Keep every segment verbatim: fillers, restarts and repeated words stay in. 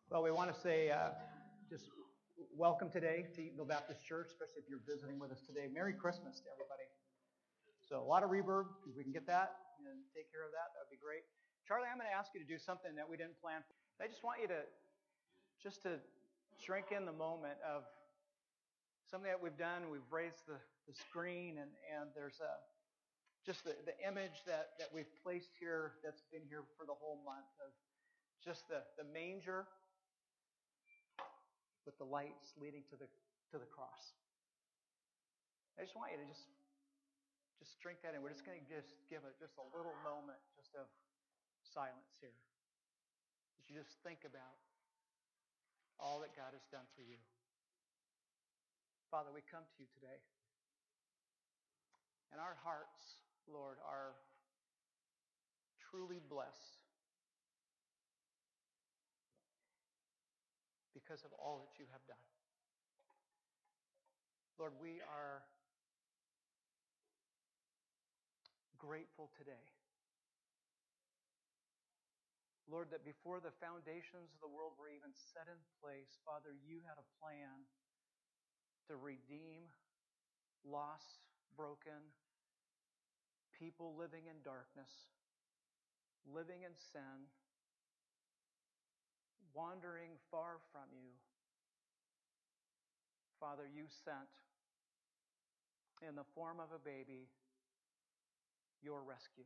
Well, we want to say uh, just welcome today to Eatonville Baptist Church, especially if you're visiting with us today. Merry Christmas to everybody. So a lot of reverb, if we can get that and take care of that, that would be great. Charlie, I'm going to ask you to do something that we didn't plan. I just want you to just to shrink in the moment of something that we've done. We've raised the, the screen, and, and there's a just the, the image that, that we've placed here that's been here for the whole month of just the, the manger with the lights leading to the to the cross. I just want you to just just drink that in. We're just going to just give it just a little moment just of silence here. As you just think about all that God has done for you. Father, we come to you today. And our hearts, Lord, are truly blessed because of all that you have done. Lord, we are grateful today. Lord, that before the foundations of the world were even set in place, Father, you had a plan to redeem lost, broken people living in darkness, living in sin, wandering far from you. Father, you sent in the form of a baby your rescue.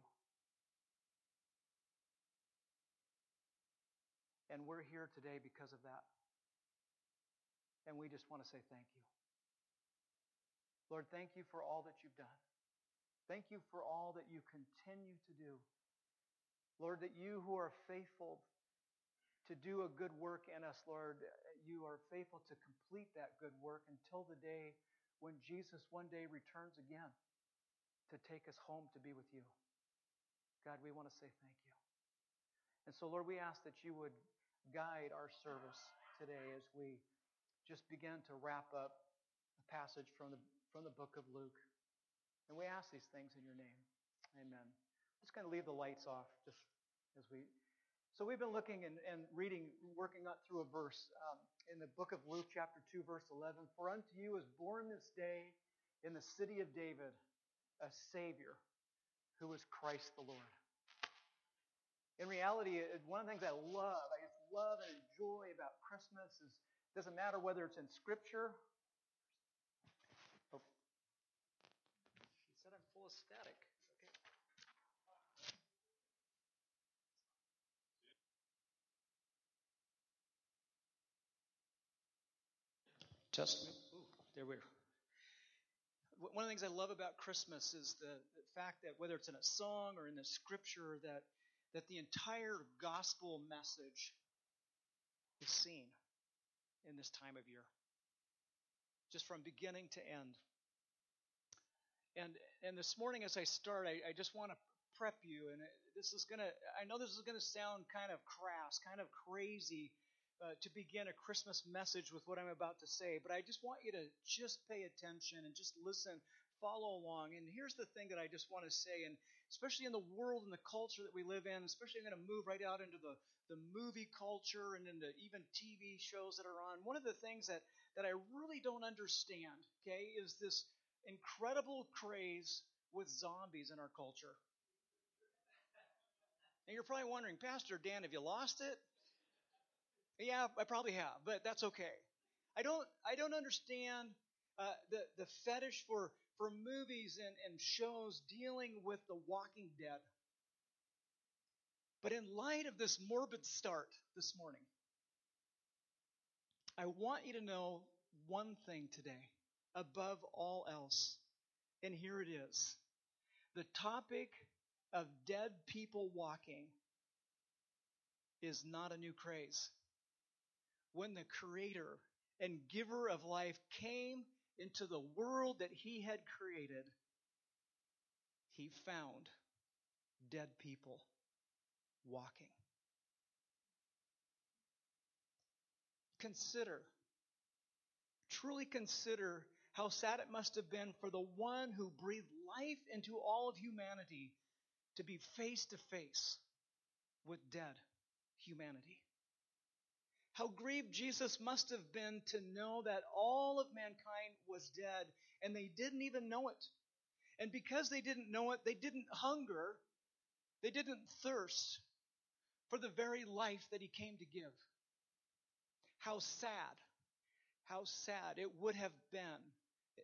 And we're here today because of that. And we just want to say thank you. Lord, thank you for all that you've done. Thank you for all that you continue to do. Lord, that you who are faithful to do a good work in us, Lord, you are faithful to complete that good work until the day when Jesus one day returns again to take us home to be with you. God, we want to say thank you. And so, Lord, we ask that you would guide our service today as we just begin to wrap up a passage from the from the book of Luke. And we ask these things in your name. Amen. I'm just going to leave the lights off just as we... So we've been looking and, and reading, working up through a verse um, in the book of Luke chapter two, verse eleven. For unto you is born this day in the city of David a Savior who is Christ the Lord. In reality, one of the things I love, I just love and enjoy about Christmas is it doesn't matter whether it's in Scripture. Oh, she said I'm full of static. Okay. Just, ooh, there we are. One of the things I love about Christmas is the, the fact that whether it's in a song or in the Scripture, that that the entire gospel message is seen in this time of year, just from beginning to end. And and this morning, as I start, I, I just want to prep you, and this is gonna. I know this is gonna sound kind of crass, kind of crazy, uh, to begin a Christmas message with what I'm about to say, but I just want you to just pay attention and just listen, follow along. And here's the thing that I just want to say, and especially in the world and the culture that we live in, especially I'm going to move right out into the, the movie culture and into even T V shows that are on. One of the things that, that I really don't understand, okay, is this incredible craze with zombies in our culture. And you're probably wondering, Pastor Dan, have you lost it? Yeah, I probably have, but that's okay. I don't I don't understand uh, the, the fetish for, for movies and, and shows dealing with the Walking Dead. But in light of this morbid start this morning, I want you to know one thing today, above all else, and here it is. The topic of dead people walking is not a new craze. When the Creator and Giver of life came into the world that He had created, He found dead people walking. Consider, truly consider how sad it must have been for the one who breathed life into all of humanity to be face to face with dead humanity. How grieved Jesus must have been to know that all of mankind was dead, and they didn't even know it. And because they didn't know it, they didn't hunger, they didn't thirst for the very life that he came to give. How sad, how sad it would have been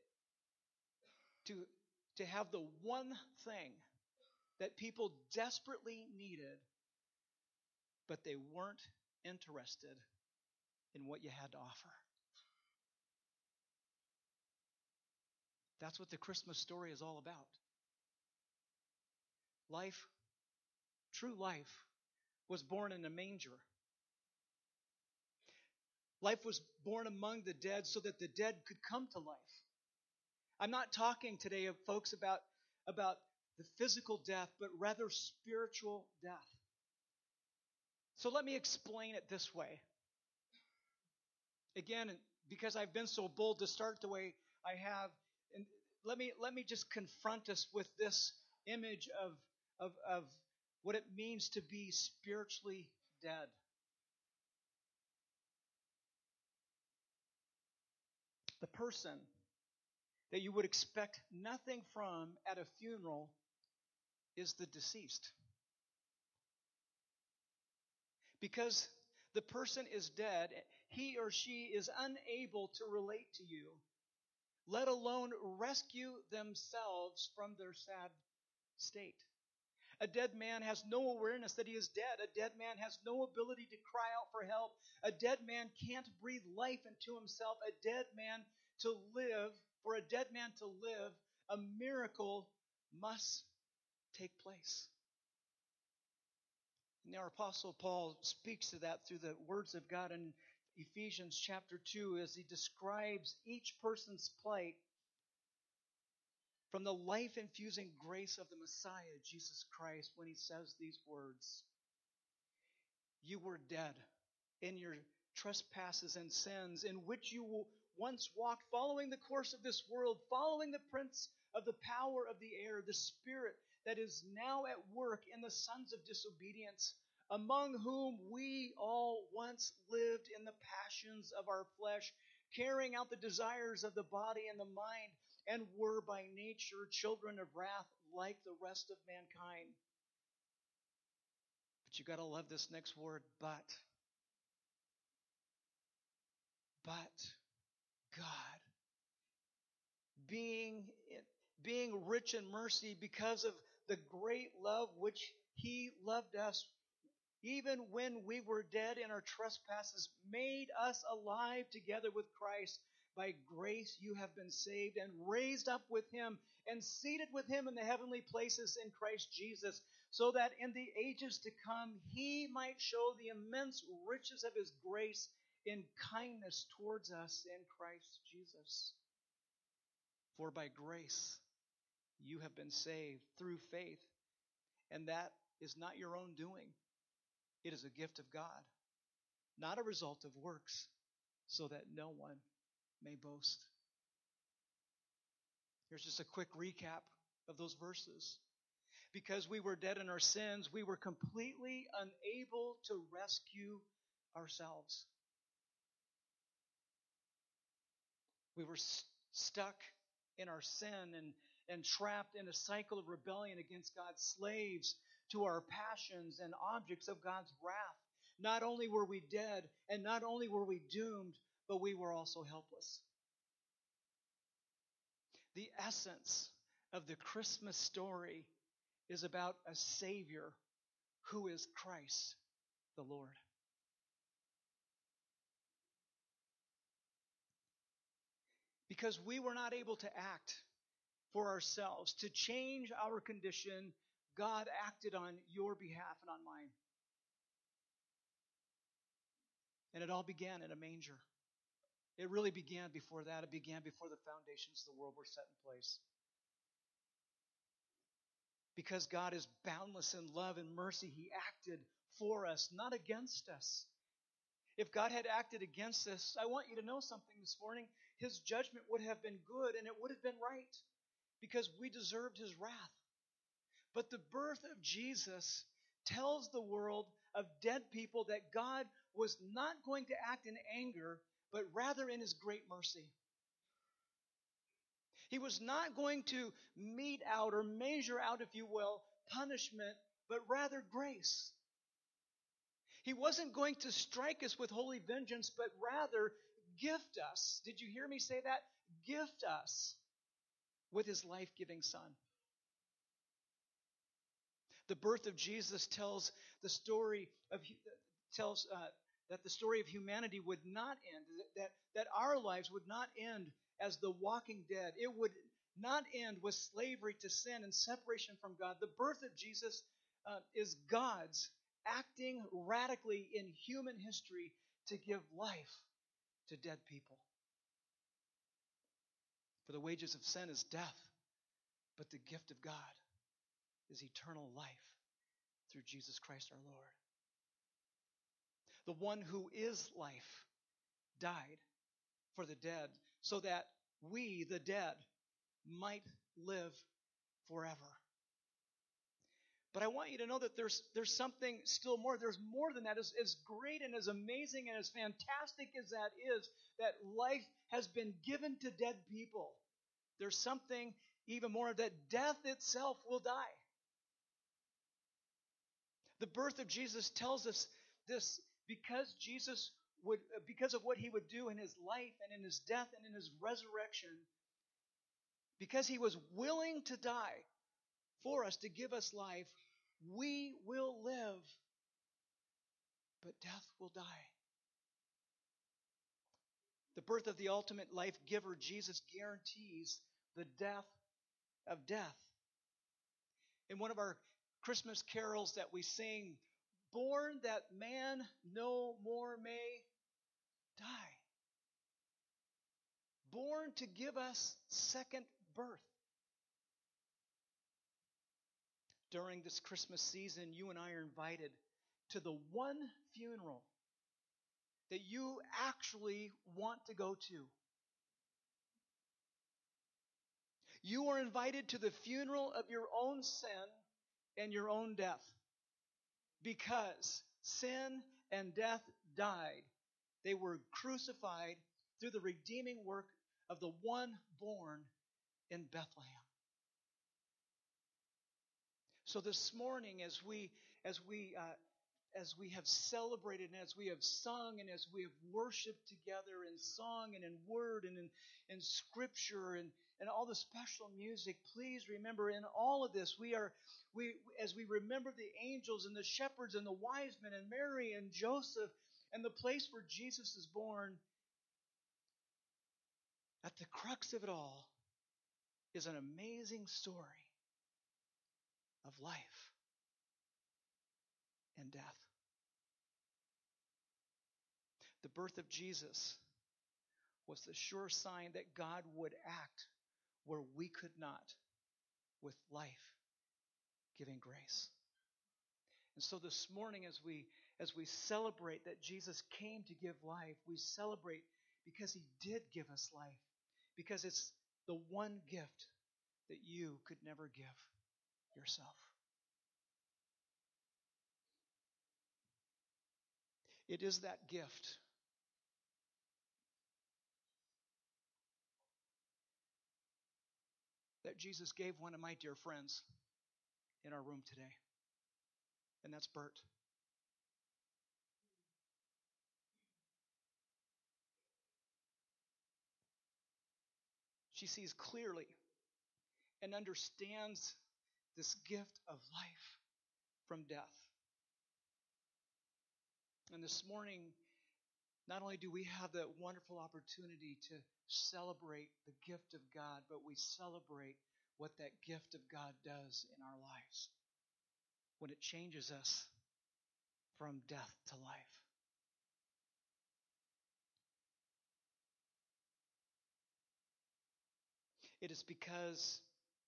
to, to have the one thing that people desperately needed, but they weren't interested in what you had to offer. That's what the Christmas story is all about. Life, true life, was born in a manger. Life was born among the dead so that the dead could come to life. I'm not talking today, of folks, about, about the physical death, but rather spiritual death. So let me explain it this way. Again, because I've been so bold to start the way I have, and let me let me just confront us with this image of, of, of what it means to be spiritually dead. The person that you would expect nothing from at a funeral is the deceased. Because the person is dead, he or she is unable to relate to you, let alone rescue themselves from their sad state. A dead man has no awareness that he is dead. A dead man has no ability to cry out for help. A dead man can't breathe life into himself. A dead man to live, for a dead man to live, a miracle must take place. And our Apostle Paul speaks to that through the words of God in Ephesians chapter two as he describes each person's plight from the life-infusing grace of the Messiah, Jesus Christ, when he says these words. You were dead in your trespasses and sins, in which you once walked, following the course of this world, following the prince of the power of the air, the spirit that is now at work in the sons of disobedience, among whom we all once lived in the passions of our flesh, carrying out the desires of the body and the mind, and were by nature children of wrath like the rest of mankind. But you got to love this next word, but. But God, being, being rich in mercy because of the great love which he loved us, even when we were dead in our trespasses, made us alive together with Christ. By grace you have been saved and raised up with him and seated with him in the heavenly places in Christ Jesus, so that in the ages to come he might show the immense riches of his grace in kindness towards us in Christ Jesus. For by grace you have been saved through faith, and that is not your own doing. It is a gift of God, not a result of works, so that no one may boast. Here's just a quick recap of those verses. Because we were dead in our sins, we were completely unable to rescue ourselves. We were st- stuck in our sin and, and trapped in a cycle of rebellion against God, slaves to our passions and objects of God's wrath. Not only were we dead, and not only were we doomed, but we were also helpless. The essence of the Christmas story is about a Savior who is Christ the Lord. Because we were not able to act for ourselves, to change our condition, God acted on your behalf and on mine. And it all began in a manger. It really began before that. It began before the foundations of the world were set in place. Because God is boundless in love and mercy, he acted for us, not against us. If God had acted against us, I want you to know something this morning. His judgment would have been good and it would have been right, because we deserved his wrath. But the birth of Jesus tells the world of dead people that God was not going to act in anger, but rather in his great mercy. He was not going to mete out or measure out, if you will, punishment, but rather grace. He wasn't going to strike us with holy vengeance, but rather gift us. Did you hear me say that? Gift us with his life-giving Son. The birth of Jesus tells the story of tells uh, that the story of humanity would not end, that, that our lives would not end as the walking dead. It would not end with slavery to sin and separation from God. The birth of Jesus uh, is God's acting radically in human history to give life to dead people. For the wages of sin is death, but the gift of God is eternal life through Jesus Christ our Lord. The one who is life died for the dead so that we, the dead, might live forever. But I want you to know that there's there's something still more. There's more than that. As, as great and as amazing and as fantastic as that is, that life has been given to dead people. There's something even more, that death itself will die. The birth of Jesus tells us this because Jesus would, because of what he would do in his life and in his death and in his resurrection, because he was willing to die for us, to give us life, we will live, but death will die. The birth of the ultimate life giver, Jesus, guarantees the death of death. In one of our Christmas carols that we sing, born that man no more may die. Born to give us second birth. During this Christmas season, you and I are invited to the one funeral that you actually want to go to. You are invited to the funeral of your own sin and your own death. Because sin and death died. They were crucified through the redeeming work of the one born in Bethlehem. So this morning, as we as we uh, as we have celebrated and as we have sung and as we have worshiped together in song and in word and in, in scripture and, and all the special music, please remember in all of this, we are we as we remember the angels and the shepherds and the wise men and Mary and Joseph and the place where Jesus is born, at the crux of it all is an amazing story of life and death. The birth of Jesus was the sure sign that God would act where we could not, with life-giving grace. And so this morning, as we as we celebrate that Jesus came to give life, we celebrate because he did give us life, because it's the one gift that you could never give yourself. It is that gift that Jesus gave one of my dear friends in our room today, and that's Bert. She sees clearly and understands this gift of life from death. And this morning, not only do we have that wonderful opportunity to celebrate the gift of God, but we celebrate what that gift of God does in our lives when it changes us from death to life. It is because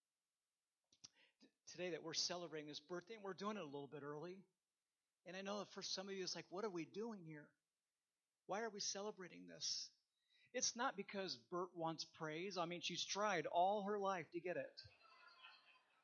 today that we're celebrating this birthday, and we're doing it a little bit early. And I know that for some of you, it's like, what are we doing here? Why are we celebrating this? It's not because Bert wants praise. I mean, she's tried all her life to get it.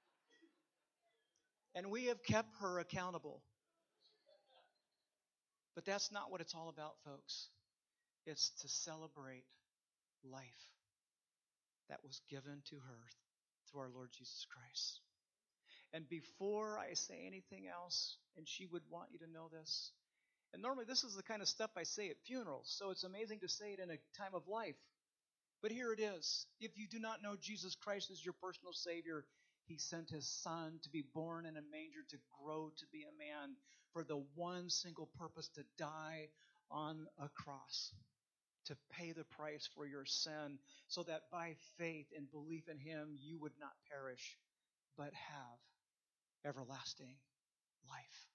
And we have kept her accountable. But that's not what it's all about, folks. It's to celebrate life that was given to her through our Lord Jesus Christ. And before I say anything else, and she would want you to know this, and normally this is the kind of stuff I say at funerals, so it's amazing to say it in a time of life. But here it is. If you do not know Jesus Christ as your personal Savior, He sent His Son to be born in a manger, to grow to be a man, for the one single purpose, to die on a cross, to pay the price for your sin, so that by faith and belief in Him, you would not perish, but have everlasting life.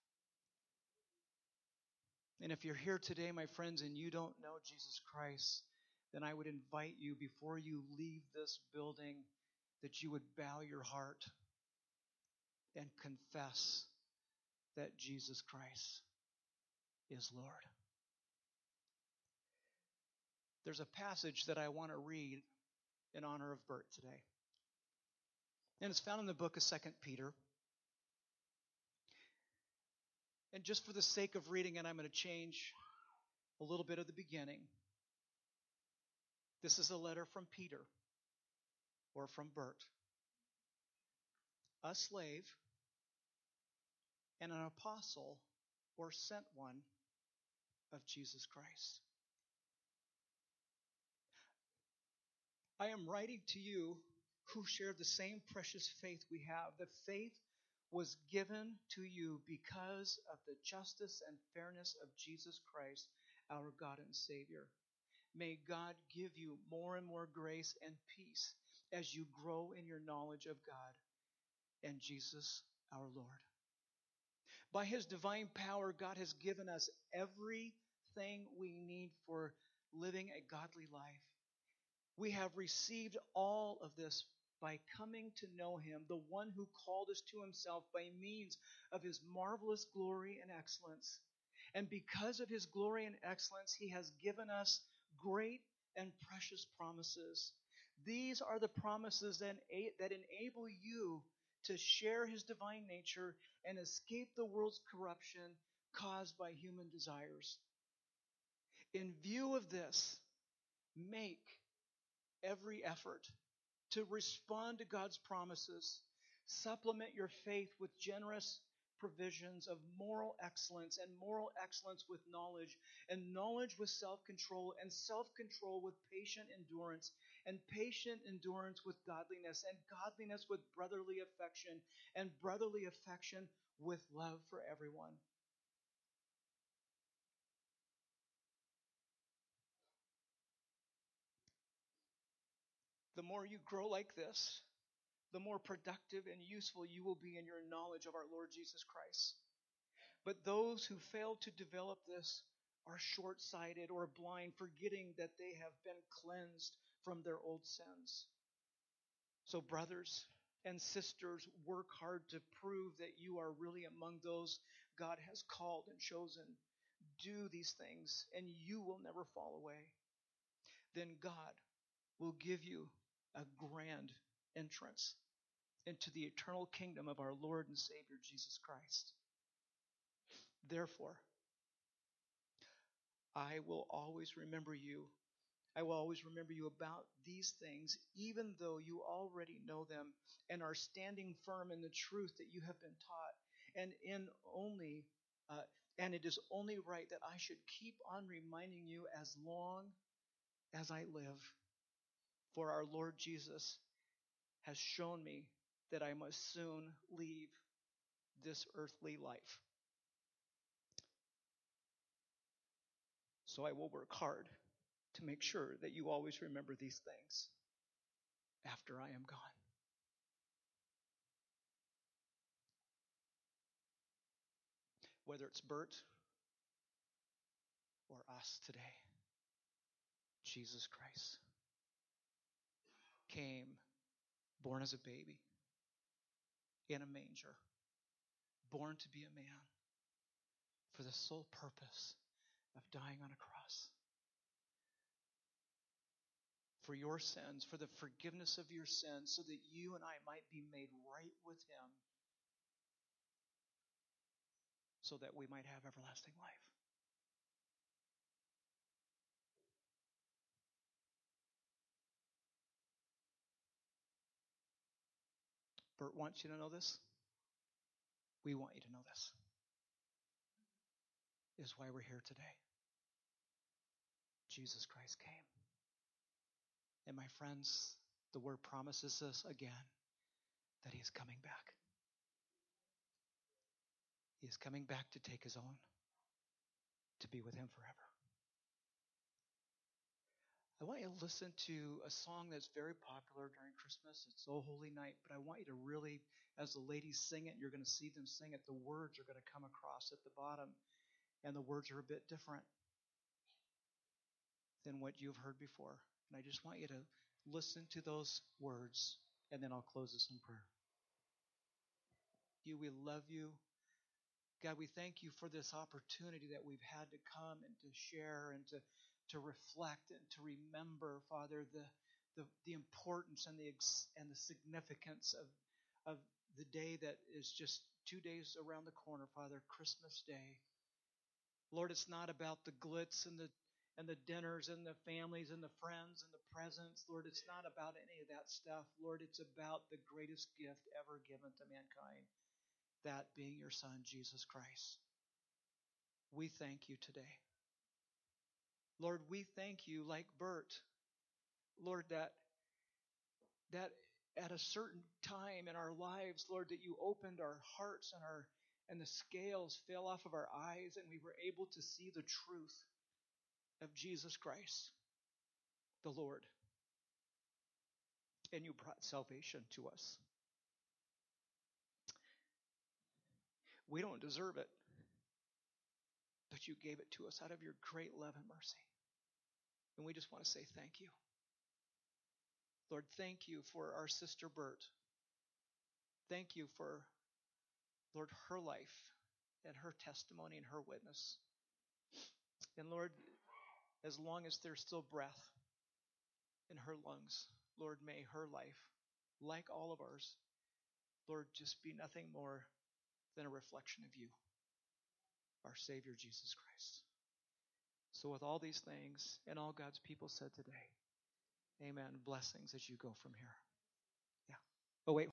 And if you're here today, my friends, and you don't know Jesus Christ, then I would invite you, before you leave this building, that you would bow your heart and confess that Jesus Christ is Lord. There's a passage that I want to read in honor of Bert today. And it's found in the book of Second Peter. And just for the sake of reading it, I'm going to change a little bit of the beginning. This is a letter from Peter, or from Bert, a slave and an apostle, or sent one, of Jesus Christ. I am writing to you who share the same precious faith we have. The faith was given to you because of the justice and fairness of Jesus Christ, our God and Savior. May God give you more and more grace and peace as you grow in your knowledge of God and Jesus our Lord. By His divine power, God has given us everything we need for living a godly life. We have received all of this by coming to know Him, the one who called us to Himself by means of His marvelous glory and excellence. And because of His glory and excellence, He has given us great and precious promises. These are the promises that enable you to share His divine nature and escape the world's corruption caused by human desires. In view of this, make every effort to respond to God's promises. Supplement your faith with generous provisions of moral excellence, and moral excellence with knowledge, and knowledge with self-control, and self-control with patient endurance, and patient endurance with godliness, and godliness with brotherly affection, and brotherly affection with love for everyone. The more you grow like this, the more productive and useful you will be in your knowledge of our Lord Jesus Christ. But those who fail to develop this are short-sighted or blind, forgetting that they have been cleansed from their old sins. So, brothers and sisters, work hard to prove that you are really among those God has called and chosen. Do these things, and you will never fall away. Then God will give you a grand entrance into the eternal kingdom of our Lord and Savior Jesus Christ. Therefore, I will always remember you. I will always remember you about these things, even though you already know them and are standing firm in the truth that you have been taught. And in only, uh, and it is only right that I should keep on reminding you as long as I live. For our Lord Jesus has shown me that I must soon leave this earthly life. So I will work hard to make sure that you always remember these things after I am gone. Whether it's Bert or us today, Jesus Christ came, born as a baby, in a manger, born to be a man, for the sole purpose of dying on a cross. For your sins, for the forgiveness of your sins, so that you and I might be made right with Him, so that we might have everlasting life. Bert wants you to know this. We want you to know this. Is why we're here today. Jesus Christ came. And my friends, the word promises us again that he is coming back. He is coming back to take his own, to be with him forever. I want you to listen to a song that's very popular during Christmas. It's O Holy Night, but I want you to really, as the ladies sing it, you're going to see them sing it, the words are going to come across at the bottom, and the words are a bit different than what you've heard before. And I just want you to listen to those words, and then I'll close this in prayer. You, we love you. God, we thank you for this opportunity that we've had to come and to share and to, to reflect and to remember, Father, the the, the importance and the and the significance of, of the day that is just two days around the corner, Father, Christmas Day. Lord, it's not about the glitz and the and the dinners and the families and the friends and the presents. Lord, it's not about any of that stuff. Lord, it's about the greatest gift ever given to mankind. That being your Son, Jesus Christ. We thank you today. Lord, we thank you like Bert. Lord, that, that at a certain time in our lives, Lord, that you opened our hearts and our and the scales fell off of our eyes and we were able to see the truth of Jesus Christ, the Lord. And you brought salvation to us. We don't deserve it, but you gave it to us out of your great love and mercy. And we just want to say thank you. Lord, thank you for our sister Bert. Thank you for, Lord, her life and her testimony and her witness. And Lord, as long as there's still breath in her lungs, Lord, may her life, like all of ours, Lord, just be nothing more than a reflection of you, our Savior, Jesus Christ. So with all these things and all God's people said today, amen. Blessings as you go from here. Yeah. Oh, wait.